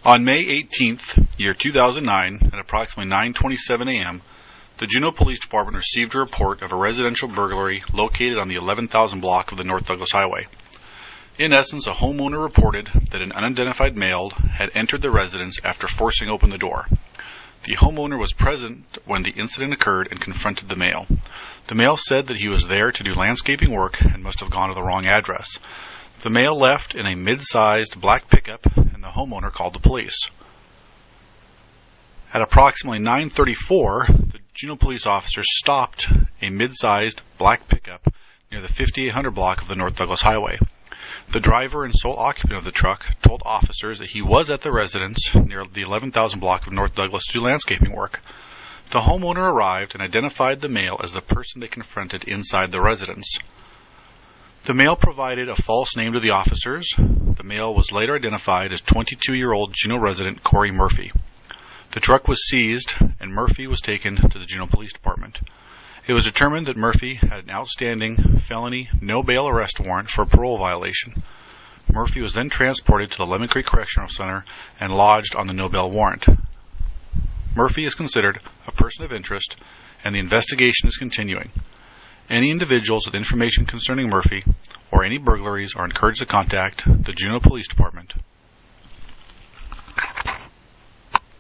On May 18th, year 2009, at approximately 9:27 a.m., the Juneau Police Department received a report of a residential burglary located on the 11,000 block of the North Douglas Highway. In essence, a homeowner reported that an unidentified male had entered the residence after forcing open the door. The homeowner was present when the incident occurred and confronted the male. The male said that he was there to do landscaping work and must have gone to the wrong address. The male left in a mid-sized black pickup, and the homeowner called the police. At approximately 9:34, the Juneau police officers stopped a mid-sized black pickup near the 5800 block of the North Douglas Highway. The driver and sole occupant of the truck told officers that he was at the residence near the 11,000 block of North Douglas to do landscaping work. The homeowner arrived and identified the male as the person they confronted inside the residence. The male provided a false name to the officers. The male was later identified as 22-year-old Juneau resident Corey Murphy. The truck was seized, and Murphy was taken to the Juneau Police Department. It was determined that Murphy had an outstanding felony no-bail arrest warrant for a parole violation. Murphy was then transported to the Lemon Creek Correctional Center and lodged on the no-bail warrant. Murphy is considered a person of interest, and the investigation is continuing. Any individuals with information concerning Murphy or any burglaries are encouraged to contact the Juneau Police Department